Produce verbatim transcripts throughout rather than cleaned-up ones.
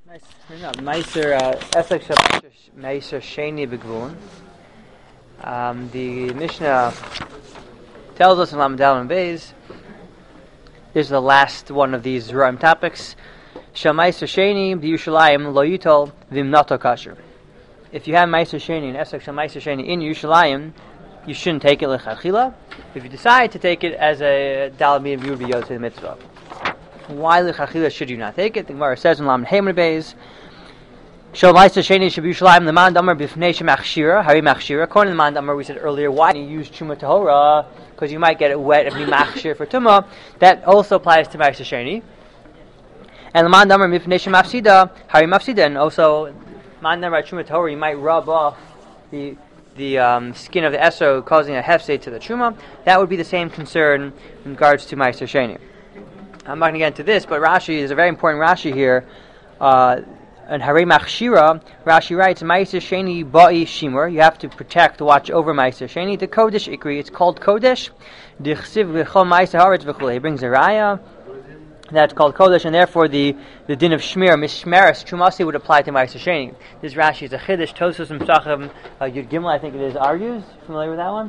Nice. Meiser Esek Meiser Sheni Begvulin. Um, the Mishnah tells us in Lamed Daled and Beis. This is the last one of these Ra'im topics. Shal Meiser Sheni B'Yushalayim Lo Yutol V'Imnato Kasher. If you have Meiser Sheni and Esek Shal Meiser Sheni in Yerushalayim, you shouldn't take it lechatchila. If you decide to take it as a Daled Minim, you would be Yotzei the mitzvah. Why lechatchila should you not take it? The Gemara says in Lamed Daled and Beis. Shal Meiser Sheni Shel Yerushalayim L'man Damar B'Fnei Shemachshira Hari Machshira. According to the Man Damar, we said earlier, why do you use Truma Tahora? Because you might get it wet if you machshir for Tumah. That also applies to Meiser Sheni. And L'man Damar B'Fnei Shemafsida Hari Mafsida. And also, Man Damar Truma Tahora, you might rub off the the um, skin of the Esro, causing a hefsei to the Truma. That would be the same concern in regards to Meiser Sheni. I'm not going to get into this, but Rashi is a very important Rashi here. Uh, and Harei Machshira, Rashi writes, Meiser Sheni Ba'i Shimur. You have to protect, watch over Meiser Sheni. The Kodesh Ikri, it's called Kodesh. Dichsiv V'chol Meiser Haaretz V'chul. He brings a raya that's called Kodesh, and therefore the, the din of Shmir, Mishmeres, Trumasi would apply to Meiser Sheni. This Rashi is a Chiddush, Tosos and Psachim, uh, Yud Gimel, I think it is, argues. Familiar with that one?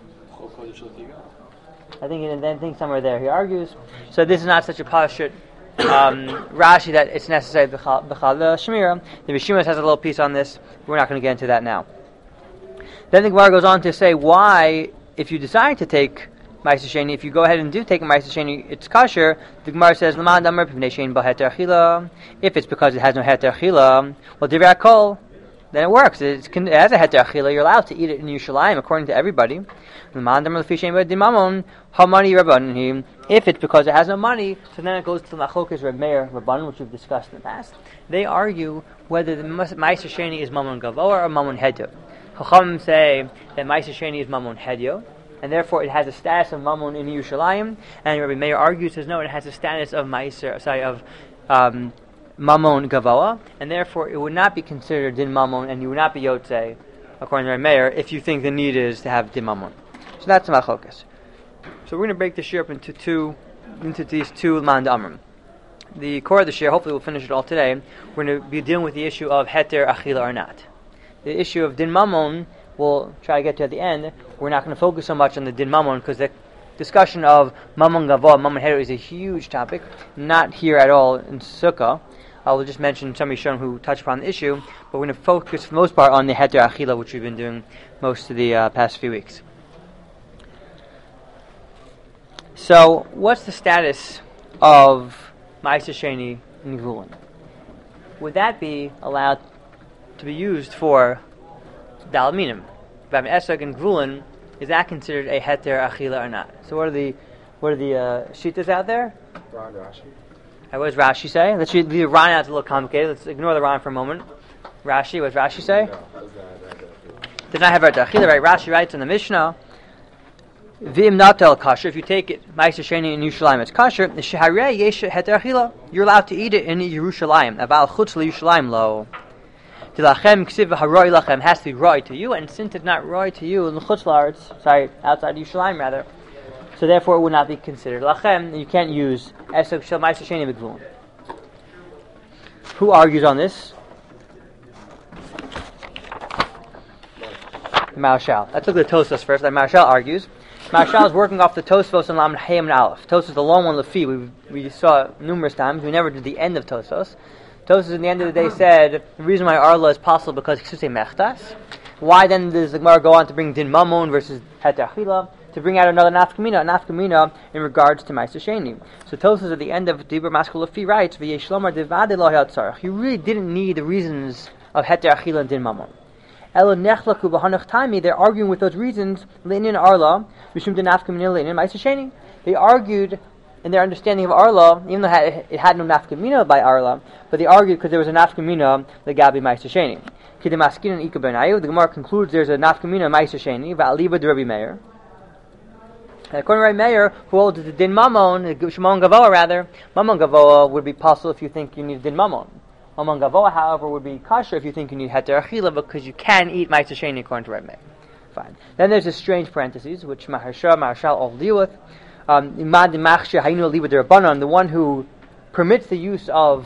I think it, I think somewhere there he argues. So this is not such a pashut um, Rashi that it's necessary b'chal Shmir. The Rishimus has a little piece on this. We're not going to get into that now. Then the Gemara goes on to say why, if you decide to take Meiser Sheni, if you go ahead and do take a Meiser Sheni, it's kosher. The Gemara says, L'man damar p'nei shein ba heter achila. If it's because it has no heter achila, well, divrei hakol, then it works. It's, it has a heter achila. You're allowed to eat it in Yerushalayim according to everybody. L'man damar l'fi shein ba dimamon hamani rabbanim. If it's because it has no money, so then it goes to Machlokas Reb Meir Rabbanan, which we've discussed in the past. They argue whether the Meiser Sheni is mamon gavoa or mamon hedyo. Chachamim say that Meiser Sheni is mamon hedyo, and therefore it has a status of mamon in Yerushalayim. And Rabbi Meir argues, says no, it has a status of Meiser, sorry, of um, mamon gavoa, and therefore it would not be considered din mamon, and you would not be yotzei, according to Rabbi Meir, if you think the need is to have din mamon. So that's Machlokas. So we're going to break the shir up into two, into these two L'man Damar. The core of the shir, hopefully we'll finish it all today. We're going to be dealing with the issue of heter achila or not. The issue of din mamon we'll try to get to at the end. We're not going to focus so much on the din mamon because the discussion of mamon gavoa, mamon heter is a huge topic. Not here at all in Sukkah. I will just mention some Rishonim who touch upon the issue, but we're going to focus for the most part on the heter achila, which we've been doing most of the uh, past few weeks. So, what's the status of Meiser Sheni in Gvulin? Would that be allowed to be used for Daled Minim? Bam Esek and Gvulin, is that considered a heter achila or not? So, what are the what are the uh, shittas out there? Ron Rashi. Uh, what does Rashi say? Let's read the Ron out. It's a little complicated. Let's ignore the Ron for a moment. Rashi, what does Rashi say? No, Does not have heter achila, right? Rashi writes in the Mishnah. V'im natel kasher. If you take it, Meiser Sheni in Yerushalayim, it's kasher. Sheharei yesh heter achila. You're allowed to eat it in Yerushalayim. Aval chutz leYerushalayim lo. Tilachem ksiv haroi lachem has to be roi to you, and since it's not roi to you in chutz la'aretz, sorry, outside Yerushalayim rather, so therefore it would not be considered lachem. You can't use esok shel Meiser Sheni b'gvulin. Who argues on this? The Marshal. Let's look at the Tosfos first. The Marshal argues. Marshal is working off the Tosfos and Lamed Hayim and Aleph. Tosfos, the long one, Lefi, we we saw numerous times. We never did the end of Tosfos. Tosfos, in the end of the day, said the reason why Arla is possible because Ksusei Mechtas. Why then does the Gemara go on to bring Din Mamon versus heter achila to bring out another nafkamina, nafkamina in regards to Meiser Sheni? So Tosfos at the end of Dibur Maskul Lefi writes, "V'yesh lomar devadei lo hatzarich." You really didn't need the reasons of heter achila and Din Mamon. Elo nechlaku b'hanach taimi. They're arguing with those reasons. Leinin Arla, mishum de nafkamina leinin Meiser Sheni. They argued in their understanding of Arla, even though it had no nafkamina by Arla, but they argued because there was a nafkamina legabi Meiser Sheni. Kidemaskinan ika benayu. The Gemara concludes there's a nafkamina Meiser Sheni va'aliba de Rabbi Meir. And according to Rabbi Meir, who holds the din mamon, the Shimon Gavoa rather, mamon Gavoa would be possible if you think you need din mamon. Mamon Gavoa, however, would be kosher if you think you need heter achila because you can eat Meiser Sheni according to Rabbi Meir. Fine. Then there's a strange parentheses which Maharsha, Maharshal all deal with. Um, the one who permits the use of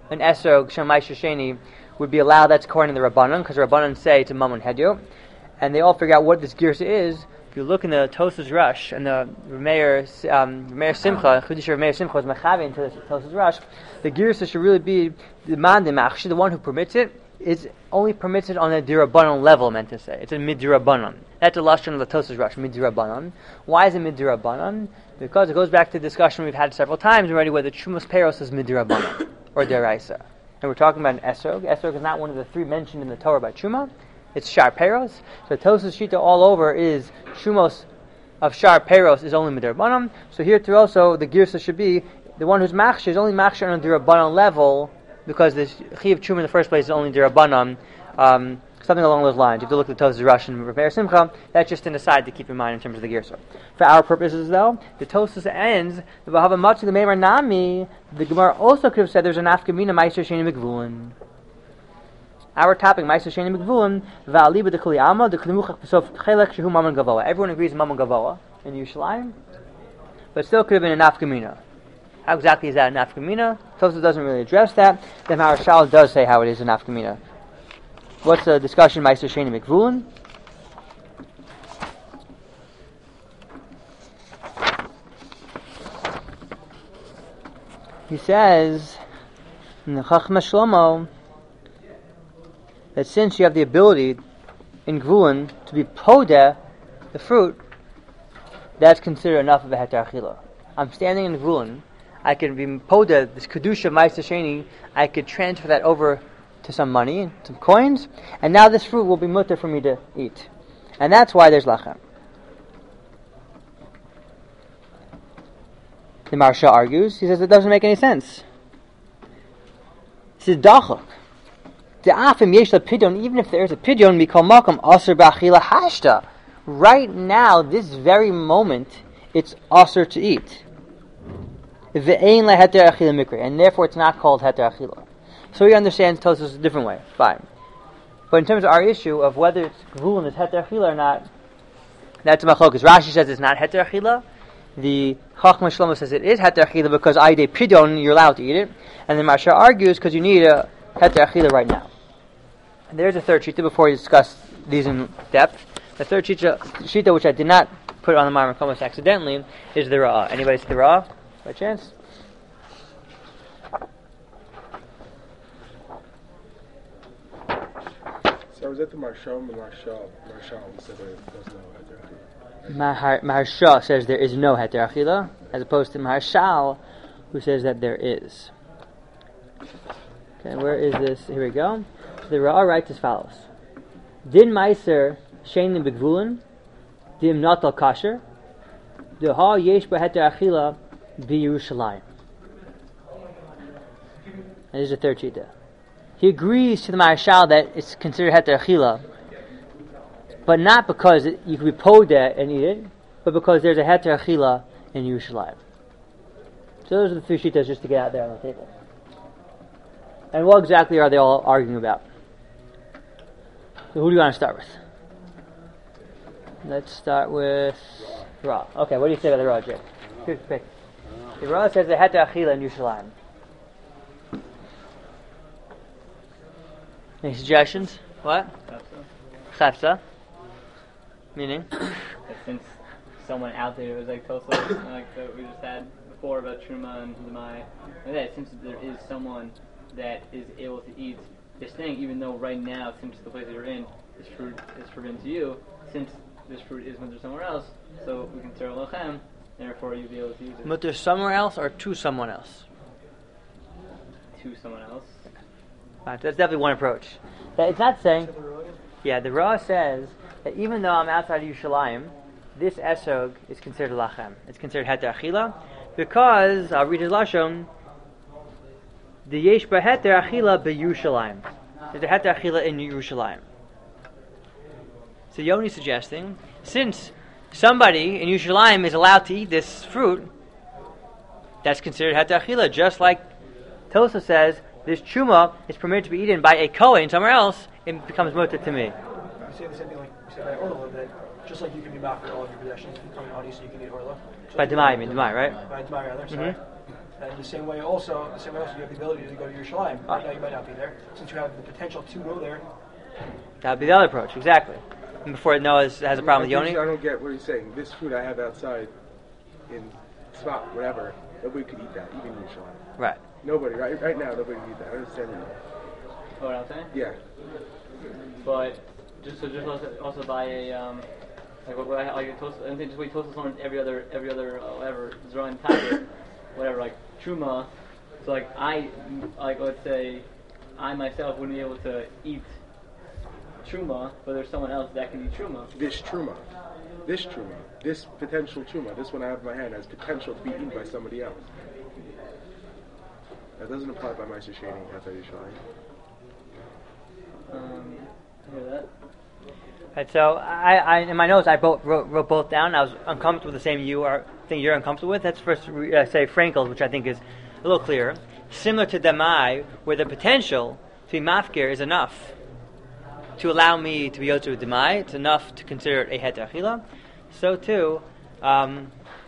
an esrog Shemai Sheni would be allowed. That's according to the Rabbanon, because the Rabbanon say it's a Mammon Hedyo, and they all figure out what this girsa is. If you look in the Tosas Rush and the Meir um, Meir Simcha, Chudisha Meir Simcha was mechavi into the Tosas Rush, the girsa should really be the mandim actually the one who permits it is only permits it on a dirabanan level. Meant to say it's a mid dirabanan. That's a lashon of the Tosas Rush, mid dirabanan. Why is it mid dirabanan? Because it goes back to the discussion we've had several times already, whether Trumas Peros is mid dirabanan or deraisa. And we're talking about an esrog. Esrog is not one of the three mentioned in the Torah by Truma. It's Shar Peros. So Tosas Shita all over is Shumos of Shar Peros is only Midrabanan. So here too also the Girsa should be the one who's Machshir is only Machshir on a Dirabanan level, because the Chi of Truma in the first place is only Dirabanan. Um, something along those lines. You have to look at the Tosas Rush and Repair Simcha. That's just an aside to keep in mind in terms of the Girsa. For our purposes though, the Tosas ends the Vahava Matzi the Meimar Nami. The Gemara also could have said there's an Afkamina Meiser Sheni Mikvulin. Our topic, Ma'aser Sheni Mikvulin, Va'aliba de Kuli Alma, de Klimuchach B'sof Chelek Shehu Mammon Gavoa. Everyone agrees Mammon Gavoa in Yerushalayim, but still could have been an Nafkamina. How exactly is that an Nafkamina? Tosfos doesn't really address that. Then Maharshal does say how it is an Nafkamina. What's the discussion, Ma'aser Sheni Mikvulin? He says in the Chachma Shlomo that since you have the ability in Gvulin to be podeh, the fruit, that's considered enough of a heter achila. I'm standing in Gvulin, I can be podeh, this kedusha ma'aser sheni, I could transfer that over to some money, some coins, and now this fruit will be mutter for me to eat. And that's why there's lachem. The Maharsha argues, he says it doesn't make any sense. He says, dachok. Even if there is a pidyon, mikol makom aser b'achila hashta. Right now, this very moment, it's aser to eat. Ve'ein leheter achila mikri, and therefore it's not called heter achila. So he understands Tosfos a different way. Fine. But in terms of our issue of whether it's gvulin is heter achila or not, that's a machlokas. Rashi says it's not heter achila. The Chachma Shlomo says it is heter achila because aide pidyon, you're allowed to eat it. And the Maharsha argues because you need a heter achila right now. And there's a third shita before we discuss these in depth. The third shita, shita which I did not put on the Marmar Komos accidentally, is the Ra'ah. Anybody see the Ra'ah by chance? So is that the Maharshal? The Maharshal, Maharshal said there was no heter achila. Mahar, Maharsha says there is no heter achila, as opposed to Maharshal, who says that there is. Okay, where is this? Here we go. So the Ra'ah writes as follows: Din Meiser Shein Begvulin, Dim Natal Kasher, Deha Yesh B'Heter Achila B'Yerushalayim. And this is the third shita. He agrees to the Maharshal that it's considered Heter Achila, but not because it, you can be podeh and eat it, but because there's a Heter Achila in Yerushalayim. So those are the three shitas just to get out there on the table. And what exactly are they all arguing about? So who do you want to start with? Let's start with Ra. Okay, what do you say about the Ra, Jake? Good pick. The Ra says they had to achila in Yerushalayim. Any suggestions? What? Chafsa. Meaning? Since someone out there was like Tosfos, like that we just had before about Truma and Lemai, and that since there is someone that is able to eat this thing, even though right now, since the place that you're in, this fruit is forbidden to you, since this fruit is mutter somewhere else, so we can serve lochem, therefore you'll be able to use it. Mutter somewhere else or to someone else? To someone else. Right, that's definitely one approach. That it's not saying, yeah, the Ra says that even though I'm outside of Yerushalayim, this esog is considered lachem. It's considered heter achila because I'll read his lashon. The yesh b'heter achila b'Yerushalayim. There's a heter achila in Yerushalayim. So Yoni is suggesting, since somebody in Yerushalayim is allowed to eat this fruit, that's considered heter achila. Just like Tosa says, this truma is permitted to be eaten by a kohen somewhere else, it becomes mutter to me. You say the same thing like you said by Orla, that just like you can be mafia all of your possessions from coming out, so you can eat Orla. By Demai, I mean Demai, right? By Demai, rather, sorry. Mm-hmm. And the same way also, the same way also you have the ability to go to Yerushalayim. Ah. Right now you might not be there. Since you have the potential to go there, That would be the other approach, exactly. And before Noah has has a problem with I think Yoni. I don't get what he's saying. This food I have outside in spot, whatever, nobody could eat that, even in Yerushalayim. Right. Nobody, right, right now, nobody could eat that. I understand that. Know what I'm saying? Yeah. But just so just also, also by a um, like what, what I like a toast, I think just we toast on every other every other uh, whatever Zron target, whatever like truma. So like I like let's say I myself wouldn't be able to eat truma, but there's someone else that can eat truma. This truma, this truma, this potential truma, this one I have in my hand has potential to be eaten by somebody else. That doesn't apply by Meister Shani after Yerushalayim. Um, hear that? Right, so I, I in my notes I both wrote, wrote both down. I was uncomfortable with the same you are thing you're uncomfortable with. That's first uh, say Frankel's, which I think is a little clearer. Similar to Damai, where the potential to be mafkir is enough to allow me to be yotzer with Damai. It's enough to consider it a het achila. So too, um,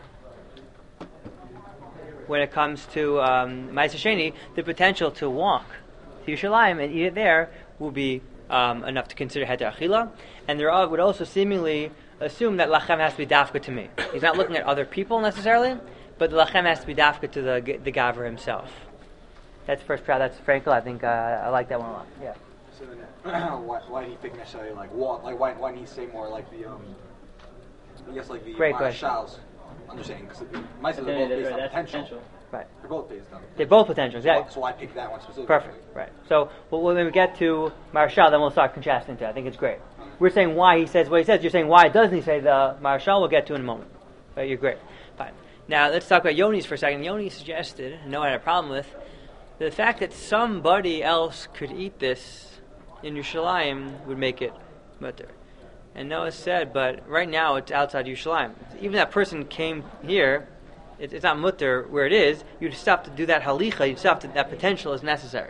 when it comes to um, Ma'aser Sheni, the potential to walk to Yerushalayim and eat it there will be um, enough to consider heter achila, and there are, would also seemingly assume that lachem has to be dafka to me. He's not looking at other people necessarily, but the lachem has to be dafka to the the gaver himself. That's first proud. That's Frankel. I think uh, I like that one a lot. Yeah. So then, why, why did he pick necessarily like walk? Like why why didn't he say more like the um? I guess like the Great question. Marshals. Understanding because the mice are Then both it- based on that's potential. potential. Right. They're both based on. They're both potentials. Yeah. So I picked that one specifically. Perfect. Right. So well, when we get to Marshal, then we'll start contrasting to. I think it's great. We're saying why he says what he says. You're saying why doesn't he say the Marshal? We'll get to in a moment. Right. You're great. Fine. Now let's talk about Yoni's for a second. Yoni suggested, and no one had a problem with, the fact that somebody else could eat this in Yerushalayim would make it mutter. And Noah said, but right now it's outside Yerushalayim. Even that person came here, it, it's not mutter where it is. You'd still have to do that halicha. You'd still have to, that potential is necessary.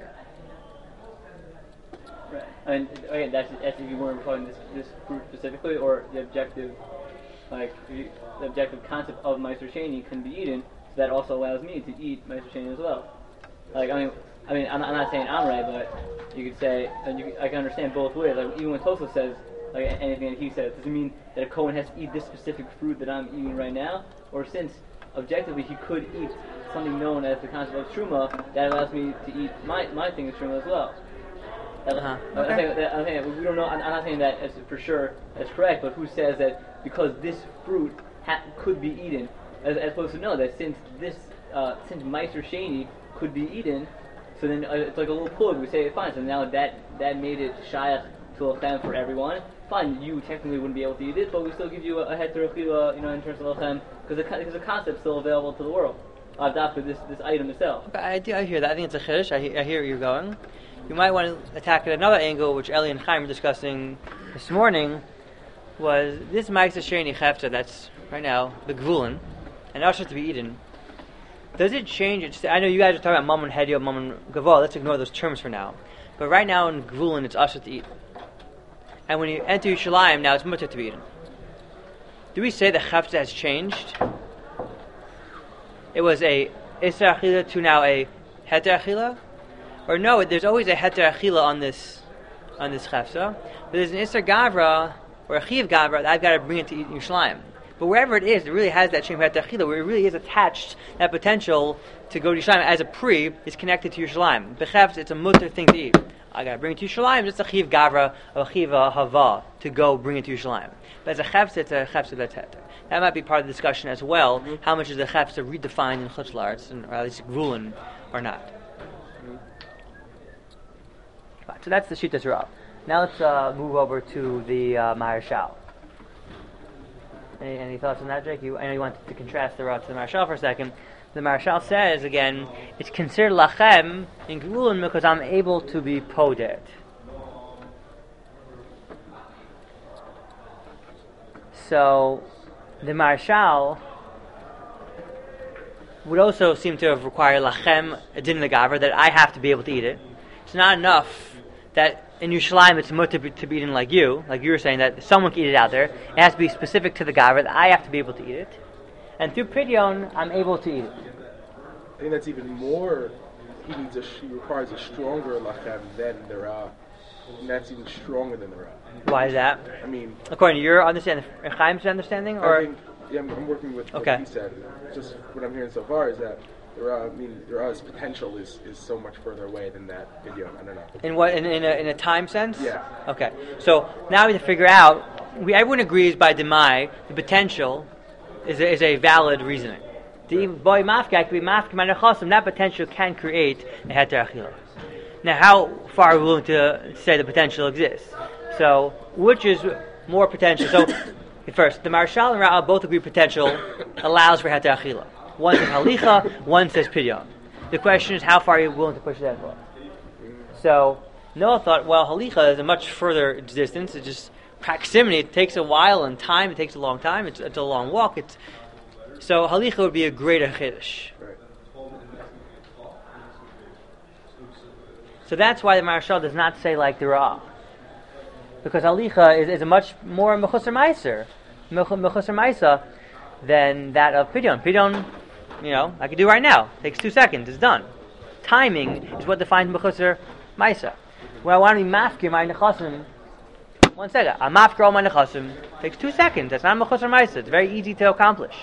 Right. I mean, again, that's, that's if you weren't talking this this group specifically, or the objective, like the the objective concept of Meister Shani can be eaten. So that also allows me to eat Meister Shani as well. Like I mean, I mean, I'm not, I'm not saying I'm right, but you could say, and you, I can understand both ways. Like even when Tosa says, like anything that he says, does it mean that a Kohen has to eat this specific fruit that I'm eating right now, or since objectively he could eat something known as the concept of truma, that allows me to eat my my thing as truma as well. Uh-huh. I'm, Okay. saying that, I'm saying that we don't know. I'm, I'm not saying that as for sure that's correct, but who says that because this fruit ha- could be eaten, as, as opposed to know that since this uh, since Meister Shani could be eaten, so then uh, it's like a little plug. We say fine. So now that that made it shayach to lachem for everyone. Fine, you technically wouldn't be able to eat it, but we still give you a, a heter achila, you know, in terms of lachem, because the because the concept's still available to the world. Uh, after this this item itself. Okay, I, do, I hear that. I think it's a chiddush. I, he- I hear where you're going. You might want to attack at another angle, which Eli and Chaim were discussing this morning, was this Ma'aser Sheni Hefta that's right now, the Gvulin, and also to be eaten. Does it change it? I know you guys are talking about Mammon Hedio, Mammon Gavol. Let's ignore those terms for now. But right now in Gvulin, it's usher to eat. And when you enter Yerushalayim, now it's mutter to be eaten. Do we say the Hefta has changed? It was a Isra Achila to now a Heter Achila? Or no, there's always a Heter Achila on this on this Chefsa. But there's an Isra Gavra, or a Chiv Gavra, that I've got to bring it to eat in Yerushalayim. But wherever it is, it really has that same Heter Achila, where it really is attached, that potential to go to Yerushalayim as a pre is connected to Yerushalayim. Bechefs, it's a mutter thing to eat. I got to bring it to Yerushalayim, it's a Chiv Gavra, or a Chiv Hava, to go bring it to Yerushalayim. But as a Chefsa, it's a Chefsa that's Heter. That might be part of the discussion as well. Mm-hmm. How much is the Chefsa redefined in Chutz La'aretz, or at least Gvulin, or not? Mm-hmm. Right, so that's the Shittas Rav. Now let's uh, move over to the uh, Maharshal. Any, any thoughts on that, Jake? You, I know you wanted to contrast the Rav to the Maharshal for a second. The Maharshal says, again, it's considered Lachem in Gvulin because I'm able to be Podet. So, the Maharshal would also seem to have required lachem, a din legaver, that I have to be able to eat it. It's not enough that in Yerushalayim it's mutter to be eaten like you, like you were saying, that someone can eat it out there. It has to be specific to the gaver, that I have to be able to eat it. And through Pidyon, I'm able to eat it. I think that's even more. He needs a. He requires a stronger lachem than the ra, and that's even stronger than the ra. Why is that? I mean, According to your understanding, Chaim's understanding, or I think, yeah, I'm, I'm working with Okay. what he said. Just what I'm hearing so far is that the ra. I mean, the ra's potential is, is so much further away than that video. I don't know. in what in, in a in a time sense? Yeah. Okay. So now we have to figure out. We everyone agrees by demai the potential is a, is a valid reasoning. The boy mafka could be mafka manachosim. That potential can create a heter achila. Now, how far are we willing to say the potential exists? So, which is more potential? So, first, the Marshal and Ra'ah both agree potential allows for heter achila. One says halicha, one says pidyon. The question is, how far are you willing to push that for? So, Noah thought, well, halicha is a much further distance. It's just proximity. It takes a while and time. It takes a long time. It's, it's a long walk. It's so halicha would be a greater chiddush. Right. So that's why the Marshal does not say like the Ra'ah. Because halicha is, is a much more mechusar meiser, mechusar meisa, than that of pidyon. Pidyon, you know, I could do right now. Takes two seconds. It's done. Timing is what defines mechusar meisa. When I want to be mafkir my nechasim, one second. I'm mafkir all my nechasim. Takes two seconds. That's not mechusar meisa. It's very easy to accomplish.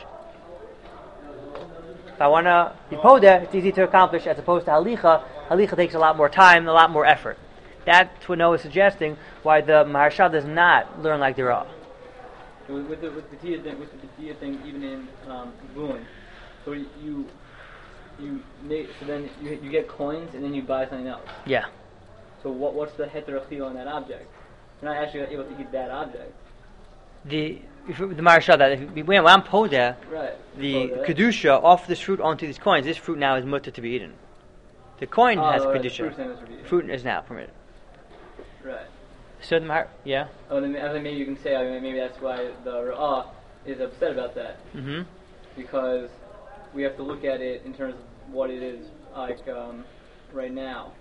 If I want to be poda, it's easy to accomplish as opposed to halicha. Halicha takes a lot more time, a lot more effort. That's what Noah is suggesting, why the Maharshal does not learn like the Ra'ah. With, with the with the Tia thing, with the Tia thing, even in um, Gvulin, so you you make, so then you, you get coins and then you buy something else. Yeah. So what what's the heter achila on that object? You're not actually able to eat that object. The if, the Maharshal that if, when I'm poda, Right. the Poda. kedusha off this fruit onto these coins. This fruit now is mutter to be eaten. The coin Oh, has right, kedusha. fruit sandwich would be- Fruit is now permitted. Right. So the Mahar, yeah. Oh, then I think maybe you can say I mean, maybe that's why the Ra'ah is upset about that, Mm-hmm. because we have to look at it in terms of what it is like um, right now.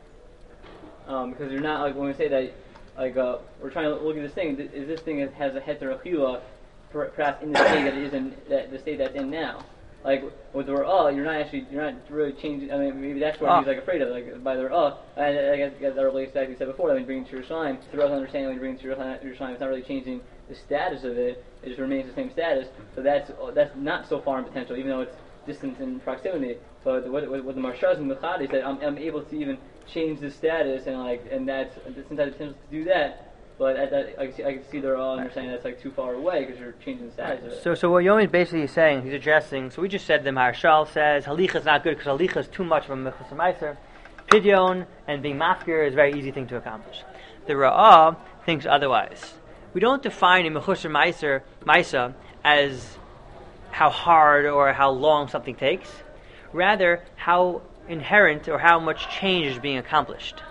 Um, because you're not like when we say that, like uh, we're trying to look at this thing. Is this thing that has a heter achila, per- perhaps in the state that it is in that the state that's in now? Like with the Ra'ah, you're not actually you're not really changing. I mean, maybe that's what Ah. he's like afraid of. Like by the Ra'ah, and I guess, I guess that relates to what you said before. That when you bring it to Yerushalayim, through us understanding when you bring it to Yerushalayim, it's not really changing the status of it. It just remains the same status. So that's that's not so far in potential, even though it's distant in proximity. So what, what, what the Marshals and Mechadi said, I'm, I'm able to even change the status, and like and that's since I have potential to do that. But at that, I can see, I can see they're all understanding that's like too far away because you're changing the status of it. So, so what Yomi is basically saying, he's addressing. So we just said the Maharshal says halicha is not good because halicha is too much of a mechusar meiser. Pidyon and being mafkir is a very easy thing to accomplish. The Ra'ah thinks otherwise. We don't define a mechusar meiser meisa as how hard or how long something takes. Rather, how inherent or how much change is being accomplished.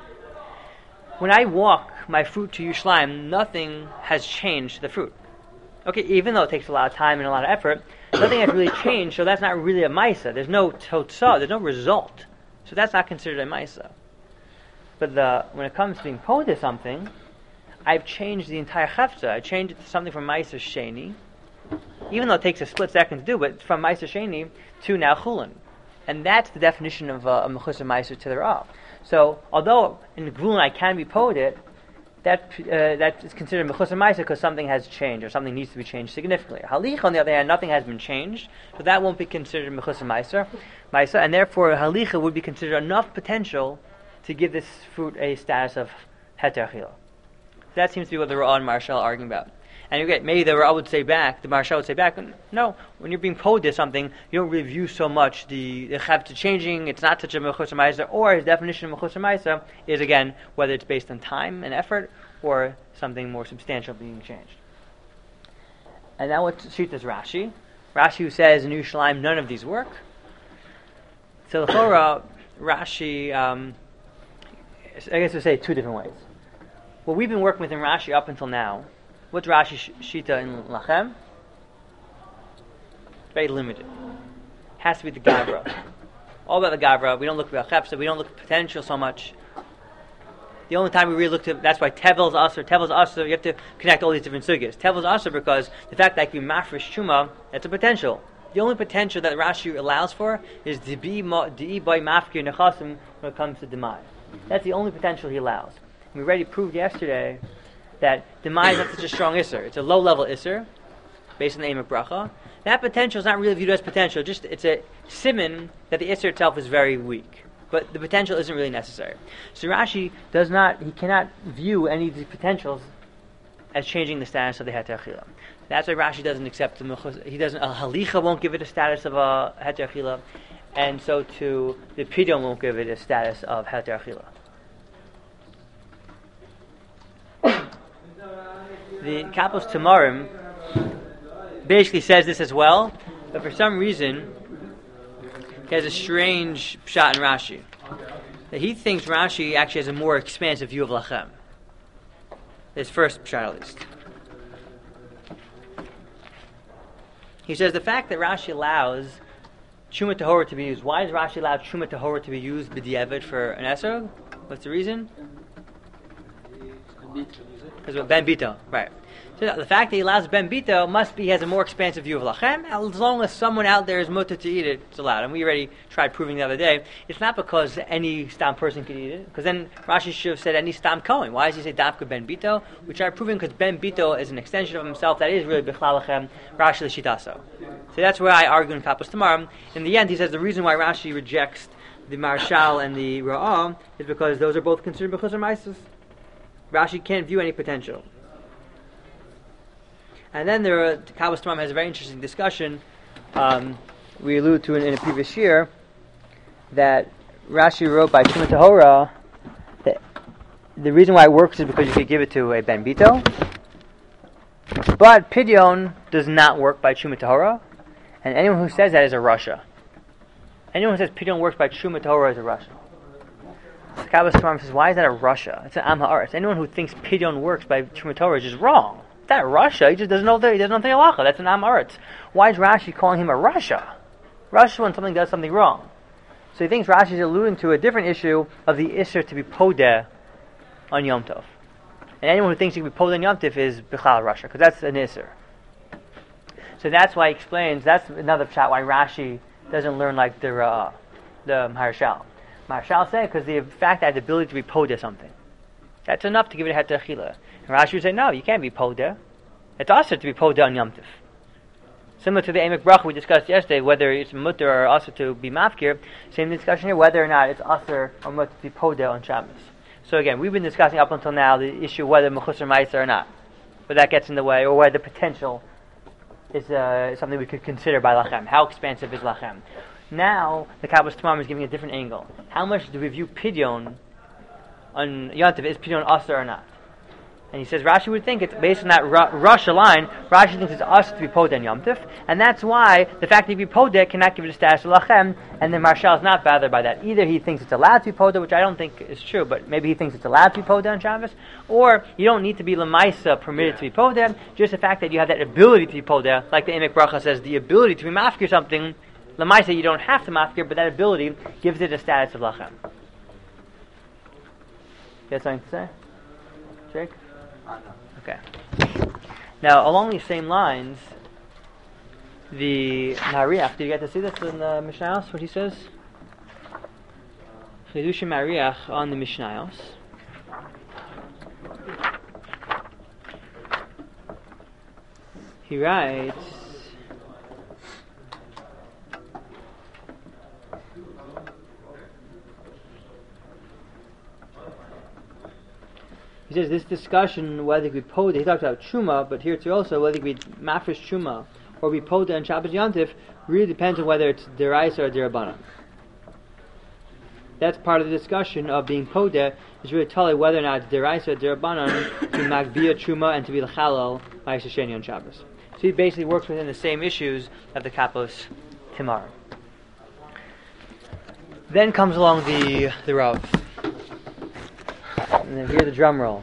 When I walk my fruit to Yerushalayim, nothing has changed the fruit. Okay, even though it takes a lot of time and a lot of effort, nothing has really changed, so that's not really a maisa. There's no totzah, there's no result. So that's not considered a maisa. But the when it comes to being poda something, I've changed the entire chefza. I changed it to something from maisa sheni, even though it takes a split second to do, but it's from maisa sheni to now chulin. And that's the definition of uh, a mechusar maisa to the Ra'ah. So, although in the Gvulin I can be podet, that uh, that is considered mechusar ma'isa because something has changed or something needs to be changed significantly. Halicha, on the other hand, nothing has been changed, so that won't be considered mechusar ma'isa, ma'isa, and therefore halicha would be considered enough potential to give this fruit a status of heter achila. That seems to be what the Ra'ah and Marshal are arguing about. And again, maybe the Ra'ah would say back, the Marshal would say back, no, when you're being podet something, you don't really view so much the the chavta changing, it's not such a mechusar ma'isa, or his definition of mechusar ma'isa is, again, whether it's based on time and effort, or something more substantial being changed. And now what Shita's Rashi. Rashi who says in Yerushalayim none of these work. So the Torah, Rashi, um, I guess we'll say it two different ways. What we've been working with in Rashi up until now, what's Rashi sh- Shita in Lachem? Very limited. Has to be the Gavra. All about the Gavra. We don't look about Chepsa, we don't look at potential so much. The only time we really look at, that's why Tevel's Aser, Tevel's Aser, you have to connect all these different sugyas. Tevel's Aser because the fact that I can be mafresh Shuma, that's a potential. the only potential that Rashi allows for is to be by mafkir nechasim when it comes to demai. That's the only potential he allows. And we already proved yesterday that demai is not such a strong isser. It's a low-level isser, based on the aim of bracha. That potential is not really viewed as potential. Just it's a siman that the isser itself is very weak. But the potential isn't really necessary. So Rashi does not, he cannot view any of these potentials as changing the status of the heter achila. That's why Rashi doesn't accept the mechus. He doesn't. A halicha won't give it a status of a heter achila, and so too the pidyon won't give it a status of heter achila. The Kapos Tamarim basically says this as well, but for some reason he has a strange pshat in Rashi. That he thinks Rashi actually has a more expansive view of lachem. His first pshat at least. He says the fact that Rashi allows Truma Tahora to be used. Why does Rashi allow Truma Tahora to be used b'diavad for an esrog? What's the reason? Because Ben Bito, right. So the fact that he allows Ben Bito must be he has a more expansive view of lachem. As long as someone out there is mutter to eat it, it's allowed. And we already tried proving the other day. It's not because any stam person can eat it. Because then Rashi should have said any stam kohen. Why does he say dafka Ben Bito? We tried proving because Ben Bito is an extension of himself. That is really bichlal lachem Rashi l'shitaso. So that's where I argue in Kapos Tamarim. In the end, he says the reason why Rashi rejects the Marshal and the Ra'ah is because those are both considered b'chus or maisus. Rashi can't view any potential. And then there are, Kapos Tamarim has a very interesting discussion. Um, we alluded to it in a previous year that Rashi wrote by Truma Tahora that the reason why it works is because you could give it to a Ben Bito, but Pidyon does not work by Truma Tahora, and anyone who says that is a Rasha. Anyone who says Pidyon works by Truma Tahora is a Rasha. So Kapos Tamarim says, why is that a Rasha? It's an Am Ha'aretz. Anyone who thinks Pidyon works by Truma Tahora is just wrong. That Rasha, he just doesn't know the, he doesn't know the halacha. That's an Am Ha'aretz. Why is Rashi calling him a Rasha? Rasha when something does something wrong. So he thinks Rashi is alluding to a different issue of the isser to be podeh on Yom Tov. And anyone who thinks he can be podeh on Yom Tov is B'chal Rasha, because that's an isser. So that's why he explains, that's another pshat why Rashi doesn't learn like the uh, the Maharshal. Maharshal said because the fact that I had the ability to be podeh something. That's enough to give it a heter achila. And Rashi would say, no, you can't be podeh. It's also to be podeh on Yom Tov. Similar to the Emek Bracha we discussed yesterday, whether it's mutter or also to be mafkir. Same discussion here, whether or not it's also or mutter to be podeh on Shabbos. So again, we've been discussing up until now the issue whether mechus or ma'aser or not, but that gets in the way, or whether the potential is uh, something we could consider by lachem. How expansive is lachem? Now the Kapos Tamarim is giving a different angle. How much do we view pidyon on Yom Tov? Is pidyon aser or not? And he says Rashi would think it's based on that Ra- Rasha line. Rashi thinks it's us to be podeh on Yom Tov, and that's why the fact that you be podeh cannot give it a status of lachem. And the Marshal is not bothered by that. Either he thinks it's allowed to be podeh, which I don't think is true, but maybe he thinks it's allowed to be podeh on Shabbos, or you don't need to be lemaisa permitted to be podeh. Just the fact that you have that ability to be podeh, like the Emek Bracha says, the ability to be mafkir something. Lemaisa you don't have to mafkir, but that ability gives it a status of lachem. You have something to say, Jake? Okay. Now, along these same lines, the Mariach, did you get to see this in the Mishnayos, what he says? Chidush Mariach on the Mishnayos. He writes, he says this discussion whether it be podeh, he talks about truma, but here too also whether it be mafresh truma or be podeh and Shabbos Yom Tov really depends on whether it's deraisa or derabanan. That's part of the discussion of being podeh is really telling whether or not it's deraisa or derabanan to magvia truma and to be l'chalal by Sheni on Shabbos. So he basically works within the same issues of the Kapos Tamarim. Then comes along the the Rav. And then hear the drum roll.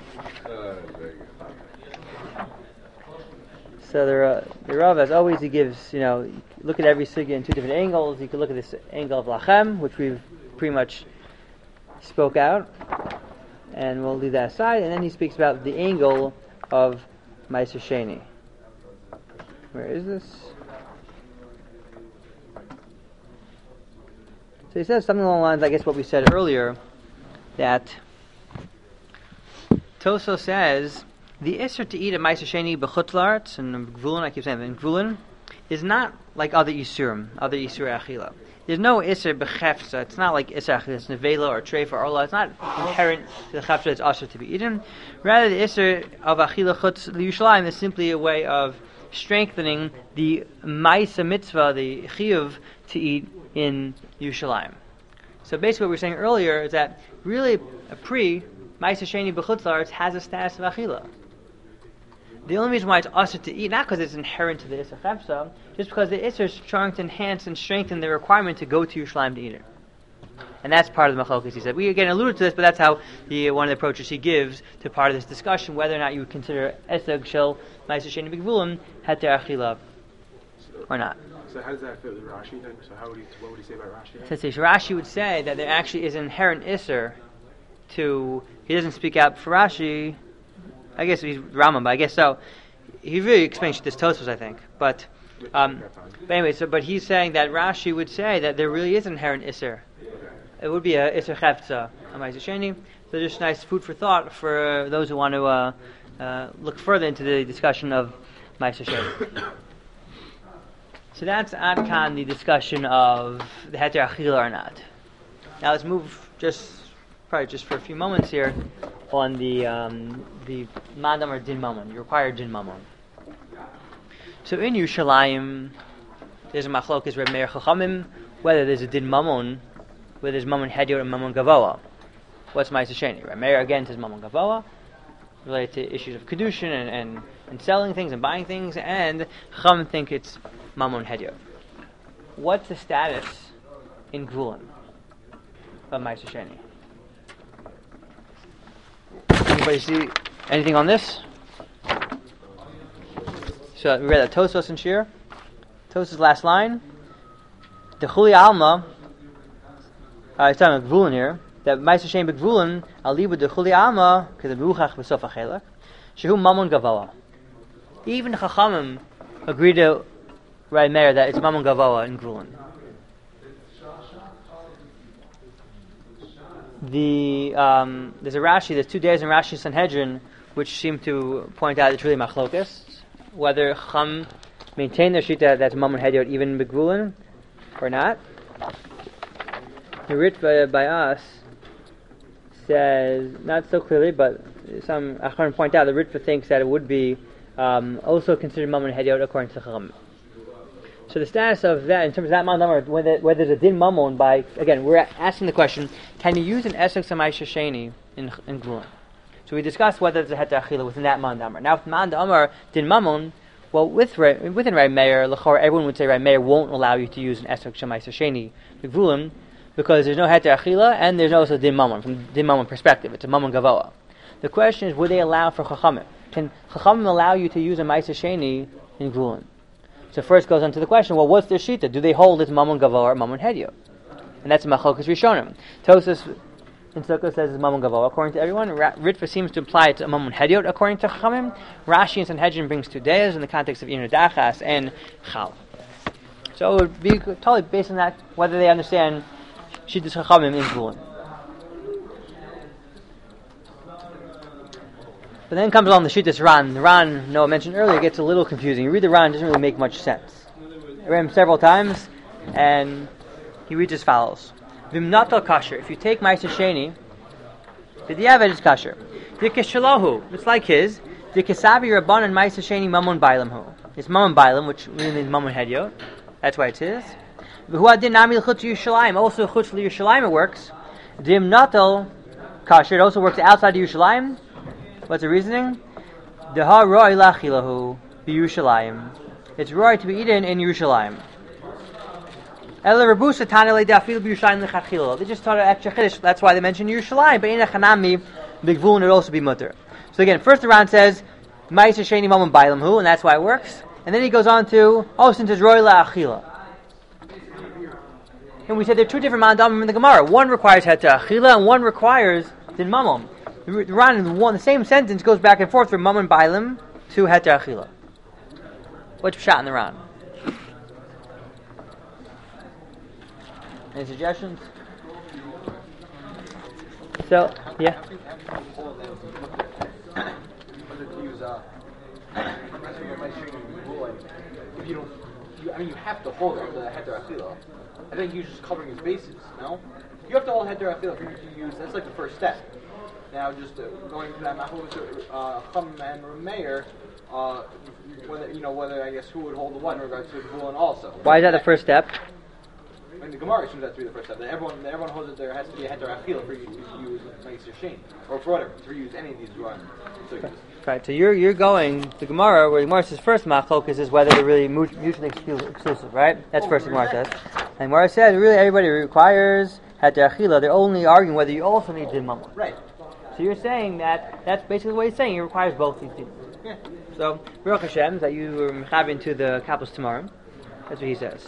So the, uh, the Rav, as always, he gives, you know, look at every sugya in two different angles. You can look at this angle of lachem, which we've pretty much spoke out, and we'll leave that aside. And then he speaks about the angle of Ma'aser Sheni. Where is this? So he says something along the lines, I guess, what we said earlier, that Toso says the Isser to eat a Ma'aser Sheni b'chutz and Gvulin, I keep saying that, in Gvulin, is not like other Isurim, other Isur Achila. There's no Isser b'chefza. It's not like Isser Achila, it's Nevela or Treif or Orla. It's not inherent to the chefza that's usher to be eaten. Rather, the Isser of Achila chutz l'Yushalayim is simply a way of strengthening the Ma'aser mitzvah, the Chiyuv, to eat in Yerushalayim. So basically what we were saying earlier is that really a pre Ma'aser Sheni b'chutz la'aretz has a status of Achila. The only reason why it's usher to eat, not because it's inherent to the Isser Chefza, just because the Isser is trying to enhance and strengthen the requirement to go to Yerushalayim to eat it. And that's part of the Machlokes, he said. We again alluded to this, but that's how the one of the approaches he gives to part of this discussion, whether or not you would consider Eseg Shel Ma'aser Sheni b'Gvulim Heter Achila or not. So how does that fit with Rashi then? So how would he, what would he say about Rashi then? So Rashi would say that there actually is an inherent Isser to, he doesn't speak out for Rashi, I guess he's Rambam, but I guess so. He really explains this Tosfos, I think. But, um, but anyway, so but he's saying that Rashi would say that there really is an inherent Isser. It would be a Isser Chefza, a Ma'aser Sheni. So just nice food for thought for uh, those who want to uh, uh, look further into the discussion of Ma'aser Sheni. So that's Adkan, the discussion of the Heter Achila or not. Now let's move just, probably just for a few moments here, on the um, the Mandam or Din Mamon, the required Din Mamon. So in Yerushalayim, there's a Machlokes Reb Meir Chachamim, whether there's a Din Mamon, whether there's Mamon Hediot and Mamon Gavoa. What's Ma'aser Sheni? Reb Meir again says Mamon Gavoa, related to issues of Kedushin and, and, and selling things and buying things, and Chachamim think it's Mamon Hediot. What's the status in Gvulin of Ma'aser Sheni? Anybody see anything on this? So we read that Tosfos and Shir. Tosfos' last line. The Chuli Alma. Uh, it's talking about Gvulin here. That Ma'aser Sheni b'Gvulin alibu the Chuli Alma because the Beruchach b'Sof HaChelek Shehu Mamon Gavoa. Even the Chachamim agree to Reb Meir that it's Mamon Gavoa in Gvulin. The um, there's a Rashi, there's two days in Rashi Sanhedrin which seem to point out it's really Machlokes, whether Chum maintain their shita that's Mamon Hediot even Begvulin or not. The Ritva by us says, not so clearly, but some Achron point out, the Ritva thinks that it would be um, also considered Mamon Hediot according to Chum. So the status of that, in terms of that Mamon, whether, whether there's a Din Mamon by, again, we're asking the question, can you use an Esek Ma'aser Sheni in in Gvulin? So we discussed whether there's a Heter Achila within that Mandamar. Now, if Mandamar Din Mamon, well, with within Reb Meir, L'chor, everyone would say Reb Meir won't allow you to use an Esek Ma'aser Sheni in Gvulin because there's no Heter Achila and there's also Din Mamon. From Din Mamon perspective, it's a Mamon Gavoa. The question is, would they allow for Chachamim? Can Chachamim allow you to use a Ma'aser Sheni in Gvulin? So first goes on to the question, well, what's their shita? Do they hold it's Mamon Gavoa or Mamon Hediot? And that's Machlokes Rishonim. Tosfos in Sukkot says it's Mamon Gavoa according to everyone. Ra- Ritva seems to imply it's a Mamon Hediot according to Chachamim. Rashi and Sanhedrin brings two days in the context of Iner Dachas and Chal. So it would be totally based on that, whether they understand Shittas Chachamim in Gvulin. But then comes along the Shittas Ran. The Ran, Noah mentioned earlier, gets a little confusing. You read the Ran, it doesn't really make much sense. I read him several times, and he reads as follows. Vimnatal kasher. If you take Ma'aser Sheni, the Diavad is kasher. Dikeshalahu. It's like his. Dikesavi Rabban and Ma'aser Sheni Mamon Bailamhu. It's Mamon Bailam, which really means Mamon Hediot. That's why it's his. V'huadin nami l'chutz Yerushalayim. Also chutz Yerushalayim it works. Dimnatal kasher. It also works outside of Yerushalayim. What's the reasoning? Deha roi lachilahu b'Yerushalayim. It's roi to be eaten in Yerushalayim. Ela rebusa tana le'dafil b'Yerushalayim lechatchila. They just taught an extra chiddush. That's why they mentioned Yerushalayim. But in a chanami, b'Gvulin would also be mutter. So again, first the round says Ma'aser Sheni Mamon Bailamhu, and that's why it works. And then he goes on to, oh, since it's roi la'achila. And we said there are two different mandamim in the Gemara. One requires heter achila, and one requires din mamon. The Ran in the one, the same sentence goes back and forth from Mamon Bailam to Heter Achila. What's shot in the Ran? Any suggestions? So, yeah. Use, uh, if you don't, you, I mean, you have to hold it, the heter achila. I think you're just covering his bases, no? You have to hold heter achila for you to use, that's like the first step. Now, just uh, going to that Machlokes, uh, Chum and Rameir, uh, whether, you know, whether, I guess, who would hold the what in regards to Gvulin also. Why is that the first step? In the Gemara, assumes that to be the first step. That everyone, that everyone holds that there has to be a heter achila for you to use Meiser Shein, or for whatever, to use any of these runs. So Right, so you're you're going to Gemara, where Gemara says first Machlokes is whether they're really mutually exclusive, right? That's first Gemara says. And Gemara says really everybody requires heter achila. They're only arguing whether you also need din mamon. Right. So you're saying that that's basically what he's saying. He requires both these things. Yeah. So Baruch Hashem that you were mechaber to the Kapos tomorrow. That's what he says.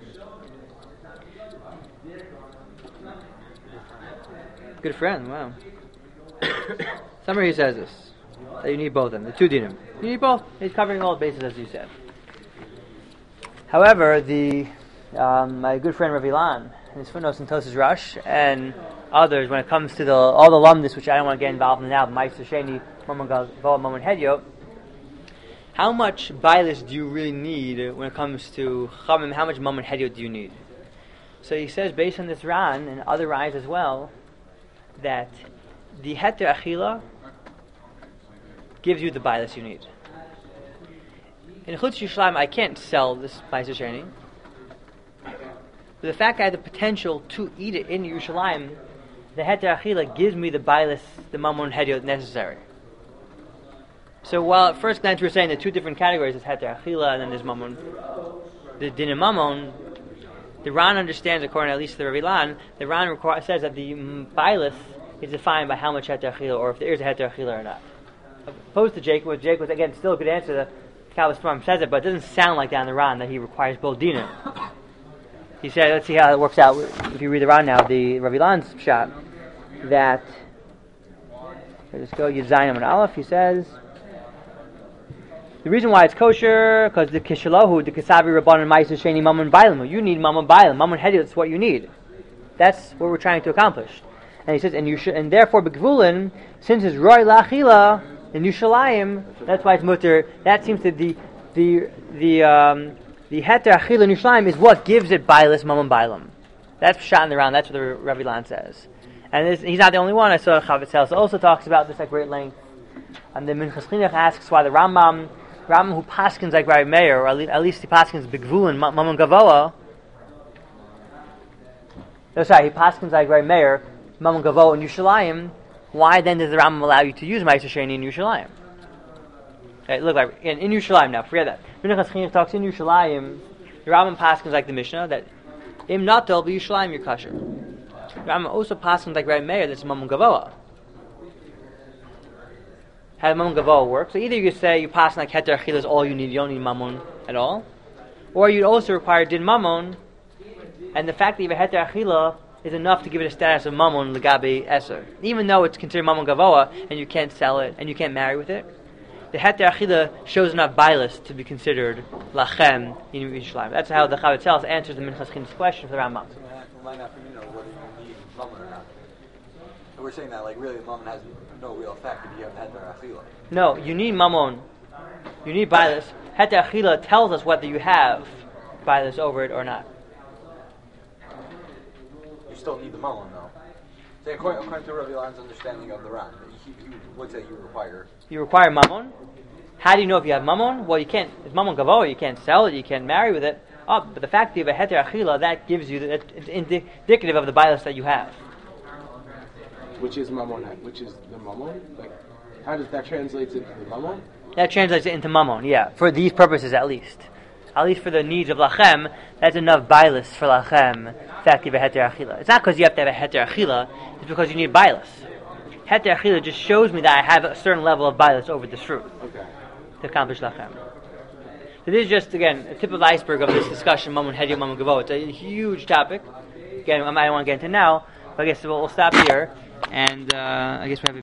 Good friend, wow. Summary he says this. That you need both of them, the two dinim. You need both. He's covering all bases as you said. However, the um, my good friend Rav Ilan, his footnotes in Tosas Rush, and others, when it comes to the all the alumnus, which I don't want to get involved in now, Ma'aser Sheni, Mammon Gavua, Mammon Hedyo, how much bilis do you really need when it comes to Chamim? How much Mammon Hedyo do you need? So he says, based on this Ran and other Rans as well, that the heter achila gives you the bilis you need. In Chutz Yishlaim, I can't sell this Ma'aser Sheni. But the fact that I have the potential to eat it in Yerushalayim, the heter achila gives me the bilis, the mammon hediyot necessary. So while at first glance we're saying the two different categories is heter achila and then there's mammon, the din of mammon, the Ran understands, according at least to the Rav Ilan, the Ran require, says that the bilis is defined by how much heter achila, or if there is a heter achila or not. Opposed to Jake, which Jake was again still a good answer. The Kabbalah Sfarim says it, but it doesn't sound like down the Ran that he requires both dinim. He said, let's see how it works out. If you read the Ran now, the Rav Ilan's shot that. Let's go Yud Zayin and Aleph. He says the reason why it's kosher because the kishalahu, the kasavi rabbanon ma'aser sheni mammon bailam. You need mammon bailam, mammon hediyot. That's what you need. That's what we're trying to accomplish. And he says, and you should, and therefore begvulin, since it's roy lachila. In Yushalayim, that's why it's mutter. That seems to the the the um, the heter achila in Yushalayim is what gives it bilis mammon bailam. That's shot in the round. That's what the Rav Ilan says. And this, he's not the only one. I saw Chavetz Hels also talks about this at great length. And the Minchas Chinuch asks why the Rambam, Rambam who paskins like Rav Meir, or at least he paskins begvulin mammon gavoa. No, sorry, he paskins like Rav Meir, mammon gavoa in Yushalayim. Why then does the Rambam allow you to use Ma'aser Sheni in Yerushalayim? Okay, look like in, in Yerushalayim now. Forget that. Minchas Chinuch talks in Yerushalayim. The Rambam paskins like the Mishnah that im natal b'Yerushalayim you're kosher. The Rambam also paskins like Rav Meir that's mammon gavoa. How mammon gavoa works? So either you say you pass like heter achila is all you need. You don't need mammon at all, or you also require din mammon, and the fact that you have a heter achila is enough to give it a status of mammon legabe eser, even though it's considered mammon gavoa and you can't sell it and you can't marry with it. The heter achila shows enough bilis to be considered lachem in Yerushalayim. That's how the Chavetz Hels answers the Minchas Chinuch's question for the Rambam. We're saying that like really mammon has no real effect if you have heter achila. No, you need mammon. You need bilis. Heter achila tells us whether you have bilis over it or not. You still need the mammon though. So according, according to Rav Ilan's understanding of the Ran, he, he would say you require. You require mammon. How do you know if you have mammon? Well, you can't. It's mammon gavoa. You can't sell it. You can't marry with it. Oh, but the fact that you have a heter achila, that gives you the, it's indicative of the bilis that you have. Which is mammon? Which is the mammon? Like, how does that translate into the mammon? That translates it into mammon. Yeah, for these purposes at least. At least for the needs of lachem, that's enough bilis for lachem. The fact you have a heter achila. It's not because you have to have a heter achila. It's because you need bilis. Heter achila just shows me that I have a certain level of bilis over this fruit. Okay. To accomplish lachem. So this is just, again, a tip of the iceberg of this discussion, mammon hediyot, mammon gavoa. It's a huge topic. Again, I don't want to get into now, but I guess we'll, we'll stop here, and uh, I guess we have a